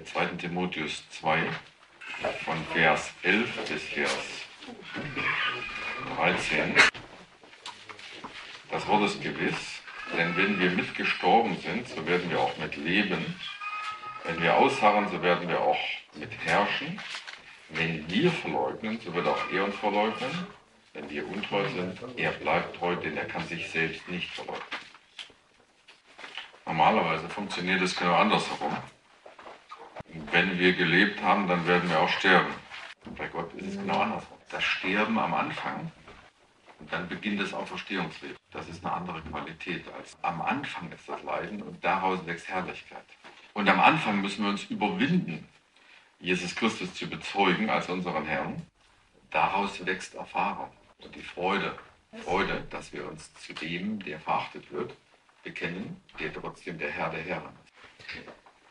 2. Timotheus 2, von Vers 11 bis Vers 13. Das Wort ist gewiss, denn wenn wir mitgestorben sind, so werden wir auch mit leben. Wenn wir ausharren, so werden wir auch mit herrschen. Wenn wir verleugnen, so wird auch er uns verleugnen. Wenn wir untreu sind, er bleibt treu, denn er kann sich selbst nicht verleugnen. Normalerweise funktioniert es genau andersherum. Wenn wir gelebt haben, dann werden wir auch sterben. Und bei Gott ist es genau andersherum. Das Sterben am Anfang und dann beginnt das Auferstehungsleben. Das ist eine andere Qualität als am Anfang ist das Leiden und daraus wächst Herrlichkeit. Und am Anfang müssen wir uns überwinden, Jesus Christus zu bezeugen als unseren Herrn. Daraus wächst Erfahrung und die Freude, dass wir uns zu dem, der verachtet wird, bekennen, der trotzdem der Herr der Herren ist.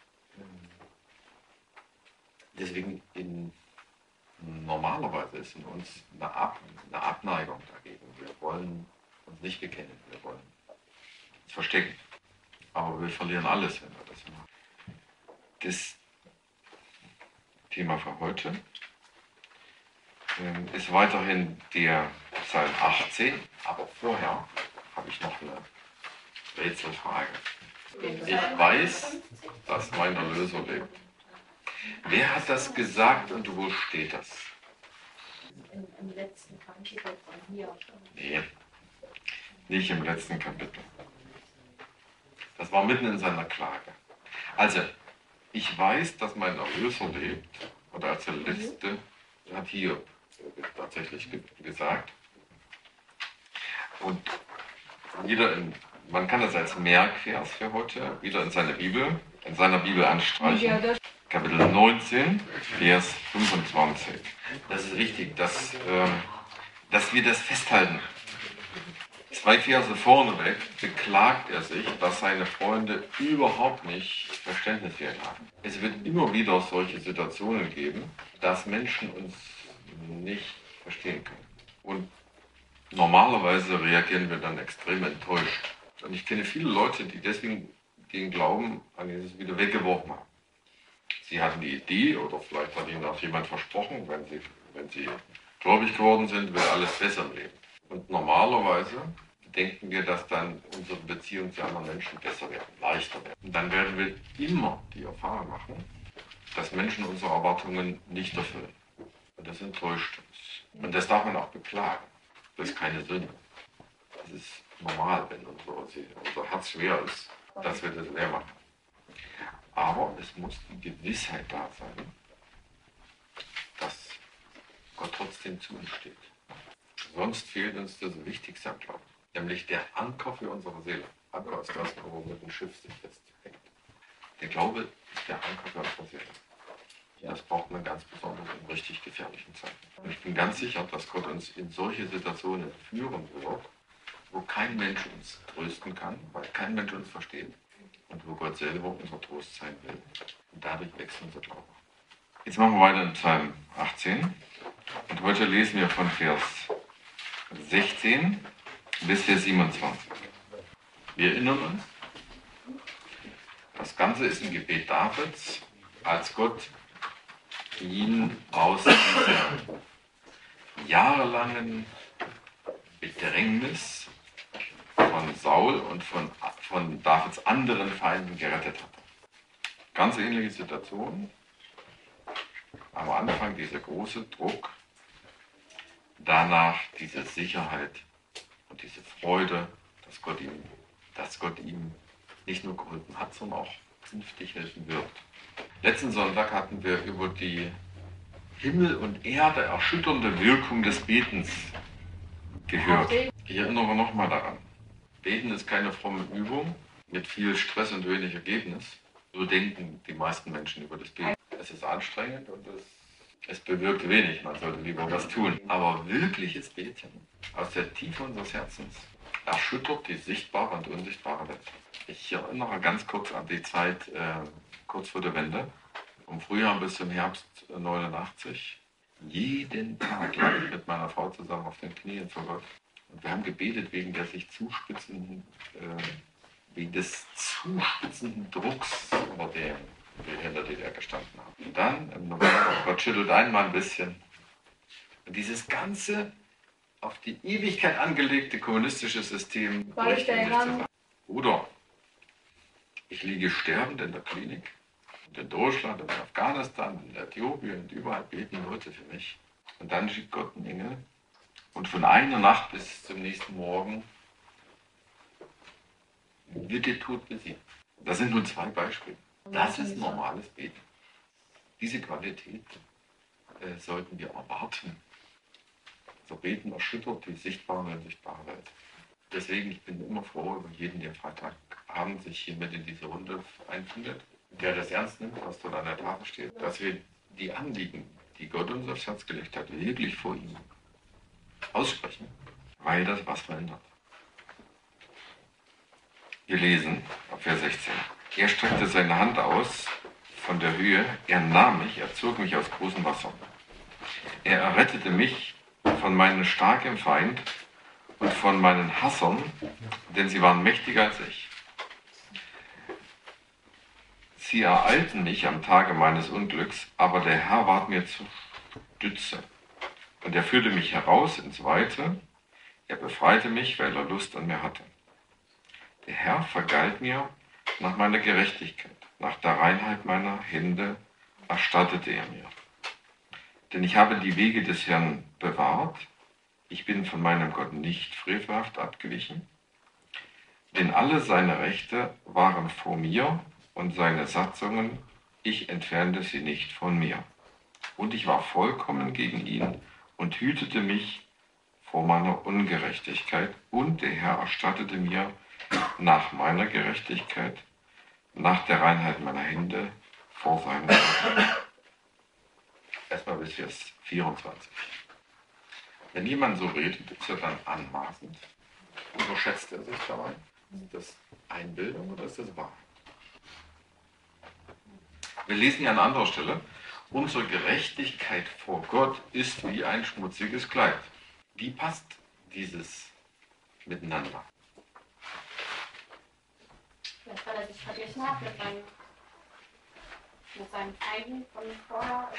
Deswegen normalerweise ist in uns eine Abneigung dagegen. Wir wollen uns nicht bekennen, wir wollen uns verstecken. Aber wir verlieren alles, wenn wir das machen. Das Thema für heute ist weiterhin der Psalm 18, aber vorher habe ich noch eine Rätselfrage. Ich weiß, dass mein Erlöser lebt. Wer hat das gesagt und wo steht das? Im letzten Kapitel von hier. Nee, nicht im letzten Kapitel. Das war mitten in seiner Klage. Also, ich weiß, dass mein Erlöser lebt. Oder als der letzte hat Hiob tatsächlich gesagt. Und man kann das als Merkvers für heute wieder in seiner Bibel anstreichen. Kapitel 19, Vers 25. Das ist wichtig, dass wir das festhalten. 2 Verse vorneweg beklagt er sich, dass seine Freunde überhaupt nicht verständnisfähig haben. Es wird immer wieder solche Situationen geben, dass Menschen uns nicht verstehen können. Und normalerweise reagieren wir dann extrem enttäuscht. Und ich kenne viele Leute, die deswegen den Glauben an Jesus wieder weggeworfen haben. Sie hatten die Idee, oder vielleicht hat ihnen auch jemand versprochen, wenn sie gläubig geworden sind, wird alles besser im Leben. Und normalerweise denken wir, dass dann unsere Beziehungen zu anderen Menschen besser werden, leichter werden. Und dann werden wir immer die Erfahrung machen, dass Menschen unsere Erwartungen nicht erfüllen. Und das enttäuscht uns. Und das darf man auch beklagen. Das ist keine Sünde. Das ist normal, wenn unser Herz schwer ist, dass wir das leer machen. Aber es muss die Gewissheit da sein, dass Gott trotzdem zu uns steht. Sonst fehlt uns das Wichtigste am Glauben, nämlich der Anker für unsere Seele. Anker ist das, womit ein Schiff sich festhängt. Der Glaube ist der Anker für unsere Seele. Das braucht man ganz besonders in richtig gefährlichen Zeiten. Und ich bin ganz sicher, dass Gott uns in solche Situationen führen wird, wo kein Mensch uns trösten kann, weil kein Mensch uns versteht. Und wo Gott selber unser Trost sein will. Und dadurch wächst unser Glaube. Jetzt machen wir weiter in Psalm 18. Und heute lesen wir von Vers 16 bis Vers 27. Wir erinnern uns, das Ganze ist ein Gebet Davids, als Gott ihn aus dieser jahrelangen Bedrängnis von Saul und von Davids anderen Feinden gerettet hat. Ganz ähnliche Situation. Am Anfang dieser große Druck, danach diese Sicherheit und diese Freude, dass Gott ihm nicht nur geholfen hat, sondern auch künftig helfen wird. Letzten Sonntag hatten wir über die Himmel und Erde erschütternde Wirkung des Betens gehört. Ich erinnere nochmal daran. Beten ist keine fromme Übung mit viel Stress und wenig Ergebnis. So denken die meisten Menschen über das Beten. Es ist anstrengend und es bewirkt wenig. Man sollte lieber was tun. Aber wirkliches Beten aus der Tiefe unseres Herzens erschüttert die sichtbare und unsichtbare Welt. Ich erinnere ganz kurz an die Zeit kurz vor der Wende, vom Frühjahr bis zum Herbst 89. Jeden Tag lag ich mit meiner Frau zusammen auf den Knien vor Gott. Und wir haben gebetet wegen des zuspitzenden Drucks oder wir hinter DDR gestanden haben. Und dann im November, Gott schüttelt einmal ein bisschen. Und dieses ganze auf die Ewigkeit angelegte kommunistische System bricht in sich zusammen. Oder ich liege sterbend in der Klinik. Und in Deutschland, in Afghanistan, in Äthiopien und überall beten Leute für mich. Und dann schickt Gott einen Engel. Und von einer Nacht bis zum nächsten Morgen wird der Tod besiegt. Das sind nur 2 Beispiele. Das ist normales Beten. Diese Qualität sollten wir erwarten. So Beten erschüttert die sichtbare und unsichtbare Welt. Deswegen, ich bin immer froh über jeden, der Freitagabend sich hier mit in diese Runde einfindet, der das ernst nimmt, was dort an der Tafel steht, dass wir die Anliegen, die Gott uns aufs Herz gelegt hat, wirklich vor ihm aussprechen, weil das was verändert. Wir lesen ab Vers 16. Er streckte seine Hand aus von der Höhe, er nahm mich, er zog mich aus großem Wasser. Er errettete mich von meinem starken Feind und von meinen Hassern, denn sie waren mächtiger als ich. Sie ereilten mich am Tage meines Unglücks, aber der Herr ward mir zur Stütze. Und er führte mich heraus ins Weite, er befreite mich, weil er Lust an mir hatte. Der Herr vergalt mir nach meiner Gerechtigkeit, nach der Reinheit meiner Hände erstattete er mir. Denn ich habe die Wege des Herrn bewahrt, ich bin von meinem Gott nicht frevelhaft abgewichen, denn alle seine Rechte waren vor mir und seine Satzungen, ich entfernte sie nicht von mir. Und ich war vollkommen gegen ihn und hütete mich vor meiner Ungerechtigkeit, und der Herr erstattete mir nach meiner Gerechtigkeit, nach der Reinheit meiner Hände vor seinem Gott. Erstmal bis Vers 24. Wenn jemand so redet, ist er dann anmaßend. Überschätzt er sich dabei? Ist das Einbildung oder ist das wahr? Wir lesen hier an anderer Stelle, unsere Gerechtigkeit vor Gott ist wie ein schmutziges Kleid. Wie passt dieses miteinander? Vielleicht weil er sich verglichen hat mit seinen Feinden von vorher.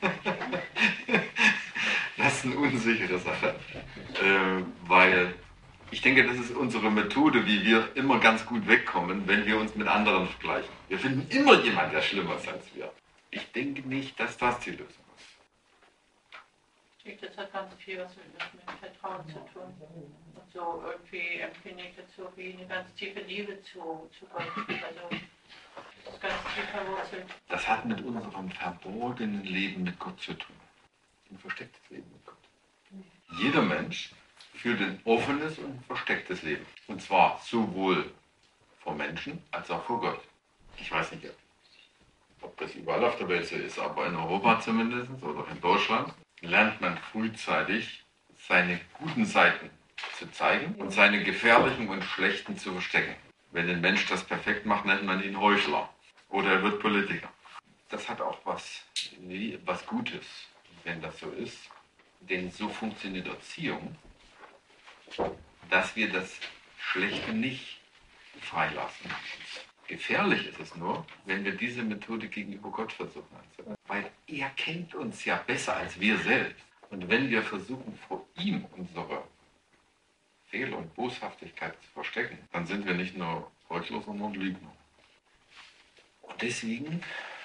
Das ist eine unsichere Sache, weil ich denke, das ist unsere Methode, wie wir immer ganz gut wegkommen, wenn wir uns mit anderen vergleichen. Wir finden immer jemanden, der schlimmer ist als wir. Ich denke nicht, dass das die Lösung ist. Ich denke, das hat ganz viel was mit Vertrauen zu tun. Und so irgendwie empfinde ich das so wie eine ganz tiefe Liebe zu Gott. Also das ist ganz tief verwurzelt. Das hat mit unserem verborgenen Leben mit Gott zu tun. Ein verstecktes Leben mit Gott. Jeder Mensch führt ein offenes und verstecktes Leben. Und zwar sowohl vor Menschen als auch vor Gott. Ich weiß nicht, ob das überall auf der Welt so ist, aber in Europa zumindest oder in Deutschland lernt man frühzeitig seine guten Seiten zu zeigen und seine gefährlichen und schlechten zu verstecken. Wenn ein Mensch das perfekt macht, nennt man ihn Heuchler oder er wird Politiker. Das hat auch was Gutes, wenn das so ist. Denn so funktioniert Erziehung, dass wir das Schlechte nicht freilassen. Gefährlich ist es nur, wenn wir diese Methode gegenüber Gott versuchen anzuwenden. Weil er kennt uns ja besser als wir selbst. Und wenn wir versuchen, vor ihm unsere Fehler und Boshaftigkeit zu verstecken, dann sind wir nicht nur Heuchler, sondern Lügner. Und deswegen,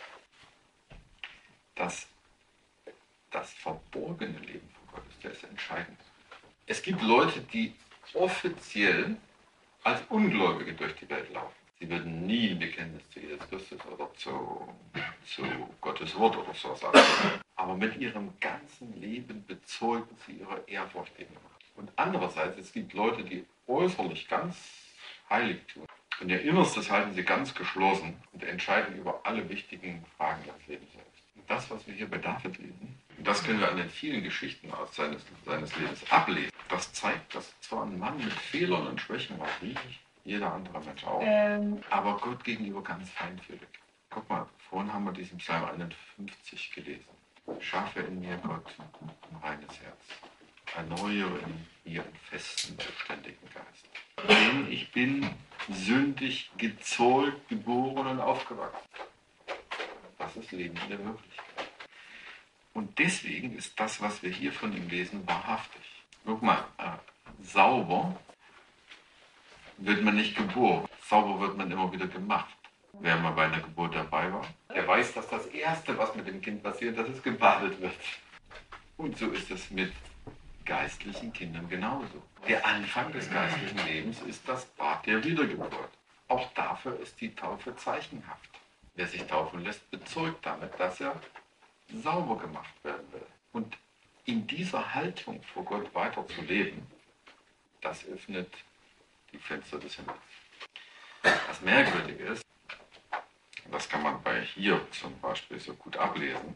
das verborgene Leben von Gott ist das Entscheidende. Es gibt Leute, die offiziell als Ungläubige durch die Welt laufen. Sie würden nie ein Bekenntnis zu Jesus Christus oder zu Gottes Wort oder so sagen. Aber mit ihrem ganzen Leben bezeugen sie ihre Ehrfurcht gegenüber. Und andererseits, es gibt Leute, die äußerlich ganz heilig tun. Und ihr Innerstes halten sie ganz geschlossen und entscheiden über alle wichtigen Fragen ihres Lebens selbst. Und das, was wir hier bei David lesen, und das können wir an den vielen Geschichten aus seines Lebens ablesen, das zeigt, dass zwar ein Mann mit Fehlern und Schwächen war, wie jeder andere Mensch auch, aber Gott gegenüber ganz feinfühlig. Guck mal, vorhin haben wir diesen Psalm 51 gelesen. Schaffe in mir, Gott, ein reines Herz. Erneuere in mir einen festen, beständigen Geist. Denn ich bin sündig gezeugt, geboren und aufgewachsen. das ist Leben in der Wirklichkeit. Und deswegen ist das, was wir hier von ihm lesen, wahrhaftig. Guck mal, sauber wird man nicht geboren. Sauber wird man immer wieder gemacht. Wer mal bei einer Geburt dabei war, der weiß, dass das Erste, was mit dem Kind passiert, dass es gebadet wird. Und so ist es mit geistlichen Kindern genauso. Der Anfang des geistlichen Lebens ist das Bad der Wiedergeburt. Auch dafür ist die Taufe zeichenhaft. Wer sich taufen lässt, bezeugt damit, dass er sauber gemacht werden will. Und in dieser Haltung vor Gott weiter zu leben, das öffnet die Fenster des Himmels. Das Merkwürdige ist, das kann man bei Hiob zum Beispiel so gut ablesen,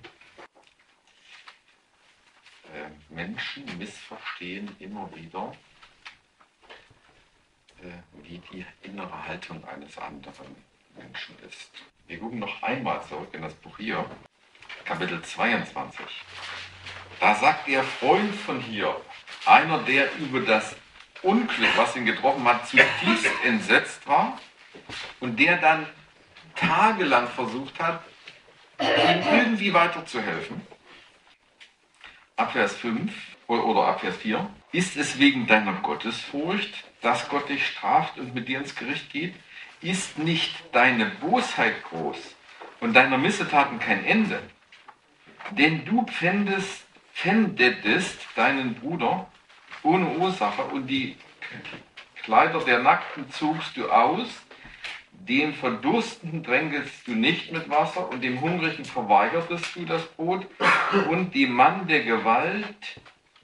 Menschen missverstehen immer wieder, wie die innere Haltung eines anderen Menschen ist. Wir gucken noch einmal zurück in das Buch Hiob, Kapitel 22. Da sagt der Freund von Hiob, einer, der über das Unglück, was ihn getroffen hat, zutiefst entsetzt war und der dann tagelang versucht hat, ihm irgendwie weiterzuhelfen. Ab Vers 5 oder ab Vers 4. Ist es wegen deiner Gottesfurcht, dass Gott dich straft und mit dir ins Gericht geht? Ist nicht deine Bosheit groß und deiner Missetaten kein Ende? Denn du pfändetest deinen Bruder ohne Ursache und die Kleider der Nackten zogst du aus, dem Verdurstenden drängelst du nicht mit Wasser und dem Hungrigen verweigertest du das Brot und dem Mann der Gewalt,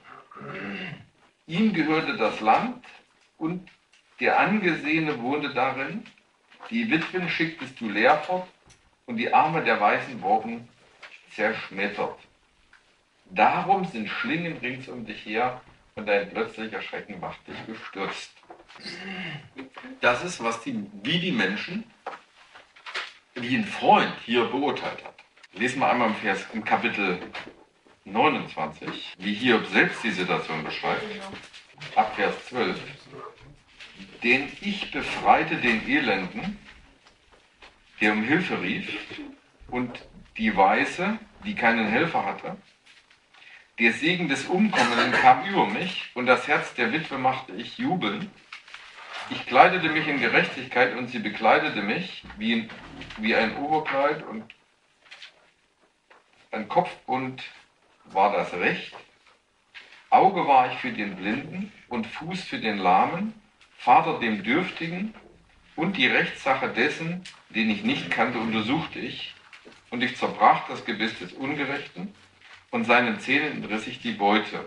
ihm gehörte das Land und der Angesehene wohnte darin, die Witwen schicktest du leer fort und die Arme der Weißen wurden zerschmettert. Darum sind Schlingen rings um dich her und dein plötzlicher Schrecken macht dich bestürzt. Das ist, wie die Menschen, wie ein Freund hier beurteilt hat. Lesen wir einmal im Kapitel 29, wie Hiob selbst die Situation beschreibt, ab Vers 12. Denn ich befreite den Elenden, der um Hilfe rief, und die Weise, die keinen Helfer hatte. Der Segen des Umkommenden kam über mich, und das Herz der Witwe machte ich jubeln. Ich kleidete mich in Gerechtigkeit, und sie bekleidete mich wie ein Oberkleid, und ein Kopfbund war das Recht. Auge war ich für den Blinden und Fuß für den Lahmen, Vater dem Dürftigen, und die Rechtssache dessen, den ich nicht kannte, untersuchte ich, und ich zerbrach das Gebiss des Ungerechten, und seinen Zähnen entriss ich die Beute.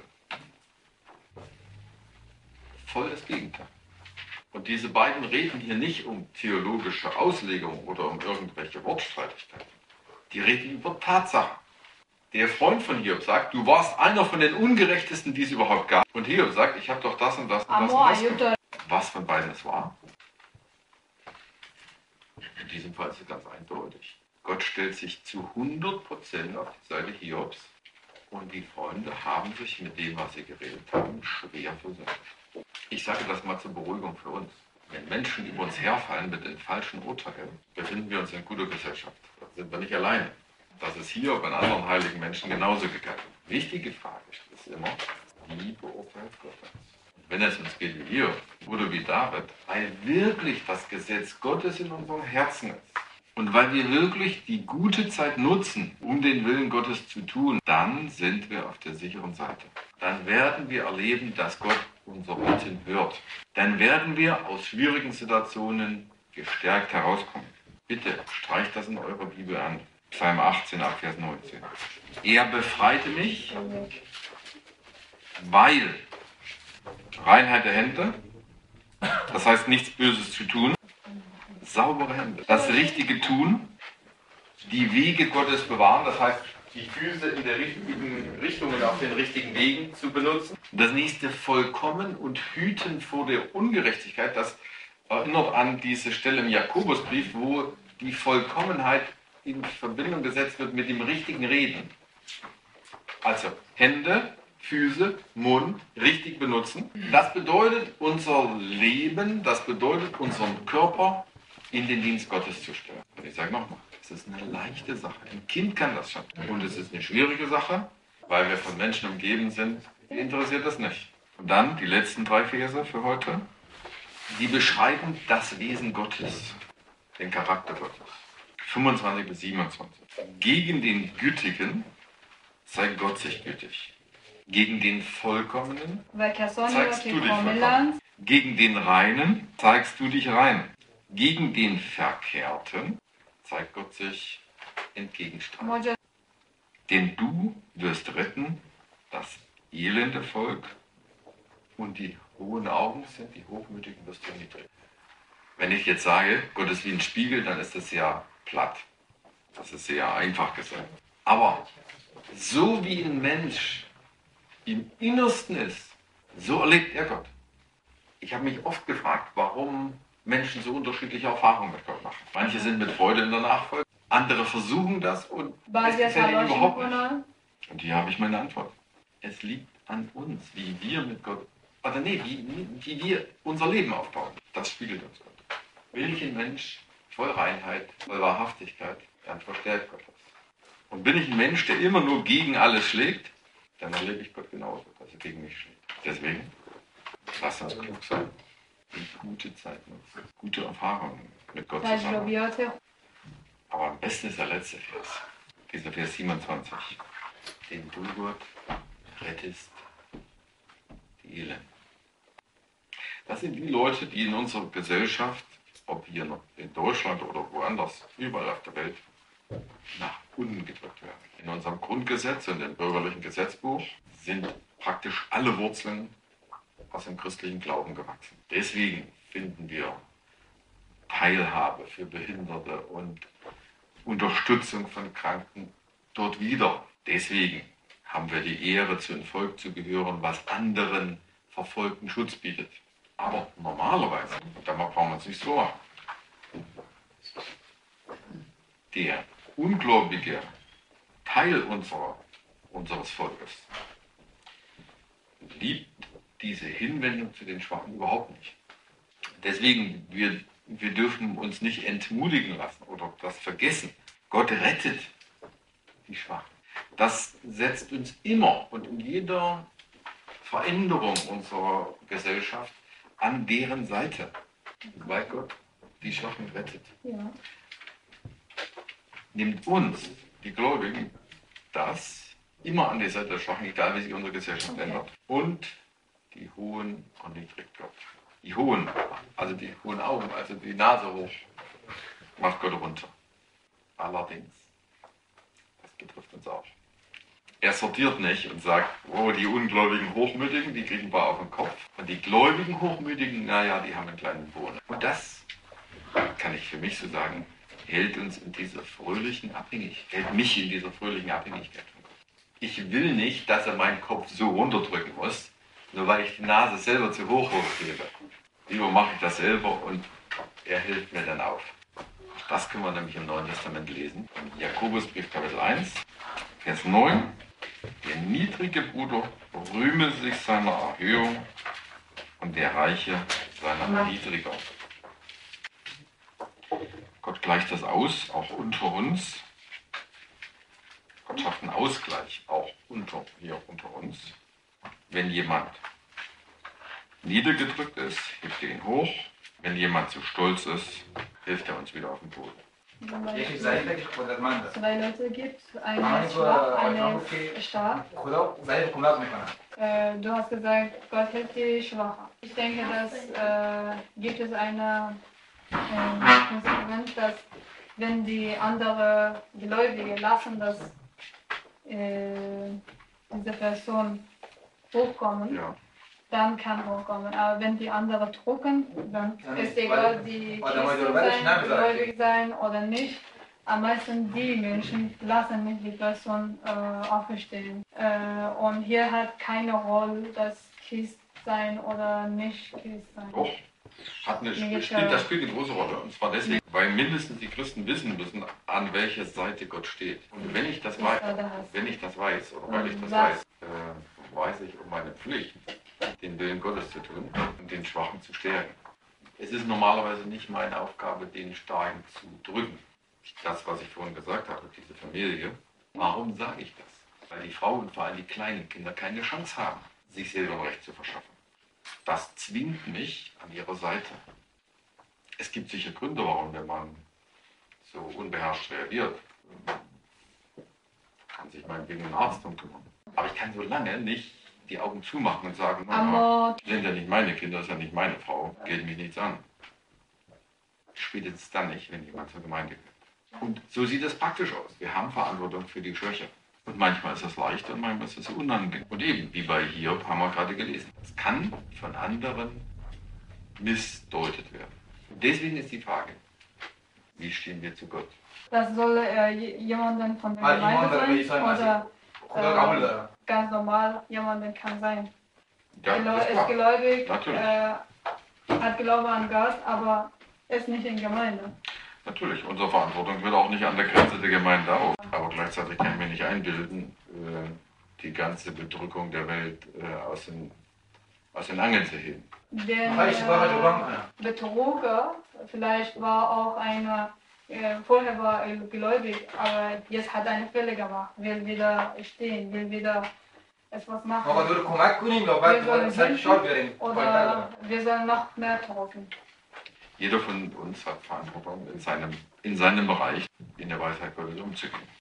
Voll das Gegenteil. Und diese beiden reden hier nicht um theologische Auslegung oder um irgendwelche Wortstreitigkeiten. Die reden über Tatsachen. Der Freund von Hiob sagt, du warst einer von den Ungerechtesten, die es überhaupt gab. Und Hiob sagt, ich habe doch das und das und das und das gemacht. Was von beiden es war? In diesem Fall ist es ganz eindeutig. Gott stellt sich zu 100% auf die Seite Hiobs und die Freunde haben sich mit dem, was sie geredet haben, schwer versöhnt. Ich sage das mal zur Beruhigung für uns. Wenn Menschen über uns herfallen mit den falschen Urteilen, befinden wir uns in guter Gesellschaft. Da sind wir nicht alleine. Das ist hier bei anderen heiligen Menschen genauso gegangen. Wichtige Frage ist immer, wie beurteilt Gott uns? Und wenn es uns geht wie hier oder wie David, weil wirklich das Gesetz Gottes in unserem Herzen ist und weil wir wirklich die gute Zeit nutzen, um den Willen Gottes zu tun, dann sind wir auf der sicheren Seite. Dann werden wir erleben, dass Gott unser Bitten hört. Dann werden wir aus schwierigen Situationen gestärkt herauskommen. Bitte streicht das in eurer Bibel an. Psalm 18, ab Vers 19. Er befreite mich, weil Reinheit der Hände, das heißt nichts Böses zu tun, saubere Hände, das Richtige tun, die Wege Gottes bewahren, das heißt die Füße in der richtigen Richtung und auf den richtigen Wegen zu benutzen. Das nächste vollkommen und hüten vor der Ungerechtigkeit, das erinnert an diese Stelle im Jakobusbrief, wo die Vollkommenheit in Verbindung gesetzt wird mit dem richtigen Reden. Also Hände, Füße, Mund richtig benutzen. Das bedeutet unser Leben, das bedeutet unseren Körper in den Dienst Gottes zu stellen. Und ich sage nochmal, Es ist eine leichte Sache. Ein Kind kann das schon. Und es ist eine schwierige Sache, weil wir von Menschen umgeben sind, die interessiert das nicht. Und dann die letzten 3 Verse für heute. Die beschreiben das Wesen Gottes, den Charakter Gottes. 25 bis 27. Gegen den Gütigen zeigt Gott sich gütig. Gegen den Vollkommenen zeigst du dich vollkommen. Gegen den Reinen zeigst du dich rein. Gegen den Verkehrten zeigt Gott sich entgegenstreitend. Denn du wirst retten das elende Volk und die hohen Augen sind die Hochmütigen wirst du niedrig. Wenn ich jetzt sage, Gott ist wie ein Spiegel, dann ist das sehr platt. Das ist sehr einfach gesagt. Aber so wie ein Mensch im Innersten ist, so erlebt er Gott. Ich habe mich oft gefragt, warum Menschen so unterschiedliche Erfahrungen mit Gott machen. Manche sind mit Freude in der Nachfolge, andere versuchen das und es gefällt ihnen überhaupt nicht. Und hier habe ich meine Antwort. Es liegt an uns, wie wir mit Gott, oder nee, wie wir unser Leben aufbauen. Das spiegelt uns Gott. Will ich ein Mensch voll Reinheit, voll Wahrhaftigkeit, dann verstärkt Gott das. Und bin ich ein Mensch, der immer nur gegen alles schlägt, dann erlebe ich Gott genauso, dass er gegen mich schlägt. Deswegen, lasst uns klug sein. Und gute Zeit nutzen, gute Erfahrungen mit Gott zusammen. Aber am besten ist der letzte Vers, dieser Vers 27. Den du, Gott, rettest die Elenden. Das sind die Leute, die in unserer Gesellschaft, ob hier noch in Deutschland oder woanders, überall auf der Welt, nach unten gedrückt werden. In unserem Grundgesetz und im bürgerlichen Gesetzbuch sind praktisch alle Wurzeln aus dem christlichen Glauben gewachsen. Deswegen finden wir Teilhabe für Behinderte und Unterstützung von Kranken dort wieder. Deswegen haben wir die Ehre, zu einem Volk zu gehören, was anderen Verfolgten Schutz bietet. Aber normalerweise, da brauchen wir uns nicht so machen, der ungläubige Teil unseres Volkes liebt diese Hinwendung zu den Schwachen überhaupt nicht. Deswegen, wir dürfen uns nicht entmutigen lassen oder das vergessen. Gott rettet die Schwachen. Das setzt uns immer und in jeder Veränderung unserer Gesellschaft an deren Seite, weil Gott die Schwachen rettet. Ja. Nimmt uns, die Gläubigen, das immer an die Seite der Schwachen, egal wie sich unsere Gesellschaft ändert. Und die Hohen erniedrigt Gott. Die Hohen, also die hohen Augen, also die Nase hoch, macht Gott runter. Allerdings, das betrifft uns auch. Er sortiert nicht und sagt, oh, die ungläubigen Hochmütigen, die kriegen ein paar auf den Kopf. Und die gläubigen Hochmütigen, naja, die haben einen kleinen Bohnen. Und das, kann ich für mich so sagen, hält uns in dieser fröhlichen Abhängigkeit, hält mich in dieser fröhlichen Abhängigkeit von Gott. Ich will nicht, dass er meinen Kopf so runterdrücken muss, nur weil ich die Nase selber zu hoch hochgebe. Lieber mache ich das selber und er hilft mir dann auf. Das können wir nämlich im Neuen Testament lesen. Im Jakobusbrief Kapitel 1, Vers 9. Der niedrige Bruder rühme sich seiner Erhöhung und der Reiche seiner Erniedrigung. Gott gleicht das aus, auch unter uns. Gott schafft einen Ausgleich, auch hier unter uns. Wenn jemand niedergedrückt ist, hebt er ihn hoch. Wenn jemand zu stolz ist, hilft er uns wieder auf den Boden. Zwei Leute gibt, eine schwach, eine stark. Du hast gesagt, Gott hilft die Schwachen. Ich denke, dass gibt es eine Konsequenz, dass wenn die anderen Gläubige lassen, dass diese Person hochkommen, ja, dann kann hochkommen. Aber wenn die anderen drucken, dann ist egal, die Christen sein, gläubig sein oder nicht. Am meisten die Menschen lassen nicht die Person auferstehen. Und hier hat keine Rolle, das Christ sein oder nicht Christ sein. Doch, das spielt eine große Rolle. Und zwar deswegen, weil mindestens die Christen wissen müssen, an welcher Seite Gott steht. Und wenn ich das weiß, weiß ich um meine Pflicht, den Willen Gottes zu tun und den Schwachen zu stärken. Es ist normalerweise nicht meine Aufgabe, den Starken zu drücken. das, was ich vorhin gesagt habe, diese Familie. Warum sage ich das? Weil die Frau und vor allem die kleinen Kinder keine Chance haben, sich selber ein Recht zu verschaffen. Das zwingt mich an ihrer Seite. Es gibt sicher Gründe, warum der Mann so unbeherrscht reagiert. Kann sich meinetwegen ein Arzt drum kümmern. Aber ich kann so lange nicht die Augen zumachen und sagen, naja, sind ja nicht meine Kinder, ist ja nicht meine Frau, geht mich nichts an. Spätestens dann nicht, wenn jemand zur Gemeinde geht. Und so sieht es praktisch aus. Wir haben Verantwortung für die Kirche. Und manchmal ist es leicht und manchmal ist es unangenehm. Und eben, wie bei Hiob, haben wir gerade gelesen. Es kann von anderen missdeutet werden. Und deswegen ist die Frage, wie stehen wir zu Gott? Das soll jemanden von der Gemeinde sein oder ganz normal jemanden kann sein. Ja, Ist gläubig, natürlich. hat Glaube an Gott, aber ist nicht in Gemeinde. Natürlich, unsere Verantwortung hört auch nicht an der Grenze der Gemeinde auf. Aber gleichzeitig kann ich mir nicht einbilden, die ganze Bedrückung der Welt aus den Angeln zu heben. Der Betrüger, vielleicht war auch einer, vorher war er gläubig, aber jetzt hat er eine Fehler gemacht, will wieder stehen, will wieder etwas machen. Oder wir sollen noch mehr drucken. Jeder von uns hat Verantwortung in seinem Bereich, in der Weisheit Gottes umzugehen.